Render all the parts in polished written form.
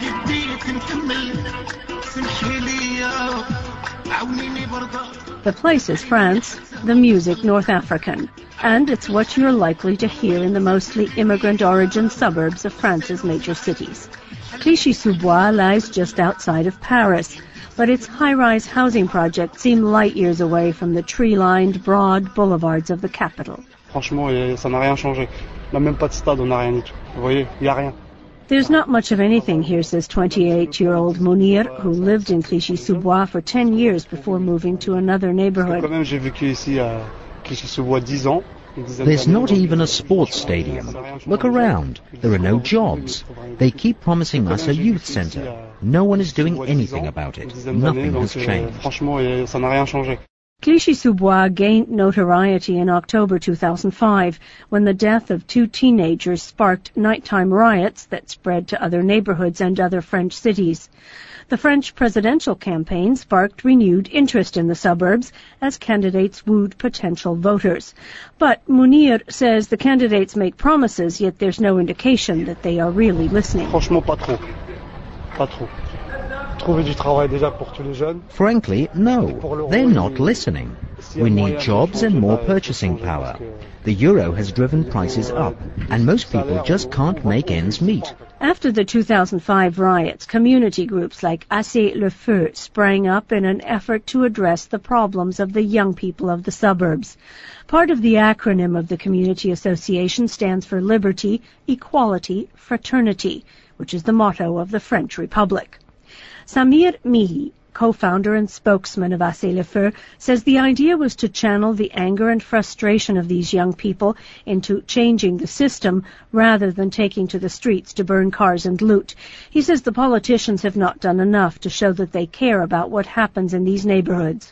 The place is France, the music North African, and it's what you're likely to hear in the mostly immigrant-origin suburbs of France's major cities. Clichy-sous-Bois lies just outside of Paris, but its high-rise housing projects seem light years away from the tree-lined, broad boulevards of the capital. Franchement, ça n'a rien changé. On n'a même pas de stade, on n'a rien du tout. Vous voyez, il y a rien. There's not much of anything here, says 28-year-old Mounir, who lived in Clichy-sous-Bois for 10 years before moving to another neighborhood. There's not even a sports stadium. Look around. There are no jobs. They keep promising us a youth center. No one is doing anything about it. Nothing has changed. Clichy-sous-Bois gained notoriety in October 2005 when the death of two teenagers sparked nighttime riots that spread to other neighborhoods and other French cities. The French presidential campaign sparked renewed interest in the suburbs as candidates wooed potential voters. But Mounir says the candidates make promises, yet there's no indication that they are really listening. Franchement, pas trop. Pas trop. Frankly, no. They're not listening. We need jobs and more purchasing power. The euro has driven prices up, and most people just can't make ends meet. After the 2005 riots, community groups like Assez le Feu sprang up in an effort to address the problems of the young people of the suburbs. Part of the acronym of the community association stands for Liberty, Equality, Fraternity, which is the motto of the French Republic. Samir Mihi, co-founder and spokesman of Assez le Feu, says the idea was to channel the anger and frustration of these young people into changing the system rather than taking to the streets to burn cars and loot. He says the politicians have not done enough to show that they care about what happens in these neighborhoods.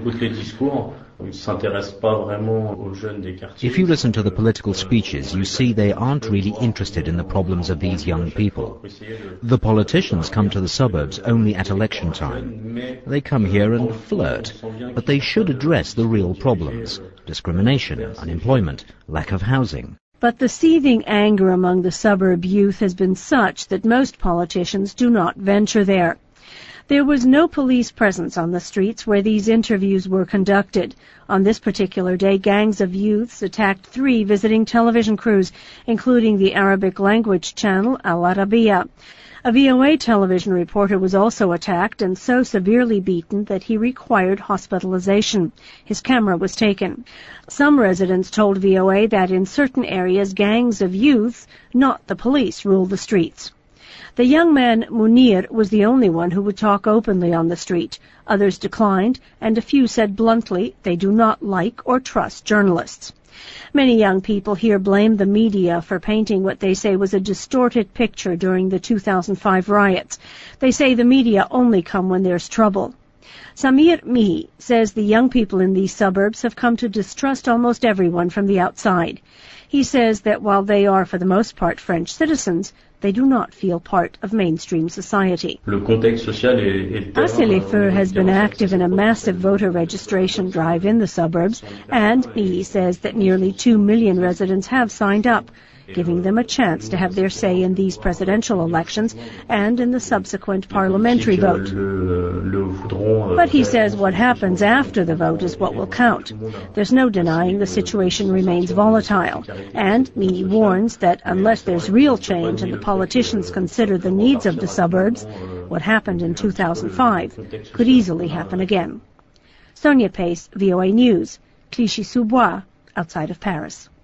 If you listen to the political speeches, you see they aren't really interested in the problems of these young people. The politicians come to the suburbs only at election time. They come here and flirt, but they should address the real problems: discrimination, unemployment, lack of housing. But the seething anger among the suburb youth has been such that most politicians do not venture there. There was no police presence on the streets where these interviews were conducted. On this particular day, gangs of youths attacked 3 visiting television crews, including the Arabic language channel Al Arabiya. A VOA television reporter was also attacked and so severely beaten that he required hospitalization. His camera was taken. Some residents told VOA that in certain areas, gangs of youth, not the police, rule the streets. The young man, Mounir, was the only one who would talk openly on the street. Others declined, and a few said bluntly they do not like or trust journalists. Many young people here blame the media for painting what they say was a distorted picture during the 2005 riots. They say the media only come when there's trouble. Samir Mihi says the young people in these suburbs have come to distrust almost everyone from the outside. He says that while they are for the most part French citizens, they do not feel part of mainstream society. Assez le Feu has been active in a massive voter registration drive in the suburbs, and he says that nearly 2 million residents have signed up, giving them a chance to have their say in these presidential elections and in the subsequent parliamentary vote. But he says what happens after the vote is what will count. There's no denying the situation remains volatile, and he warns that unless there's real change and the politicians consider the needs of the suburbs, what happened in 2005 could easily happen again. Sonia Pace, VOA News, Clichy-sous-Bois, outside of Paris.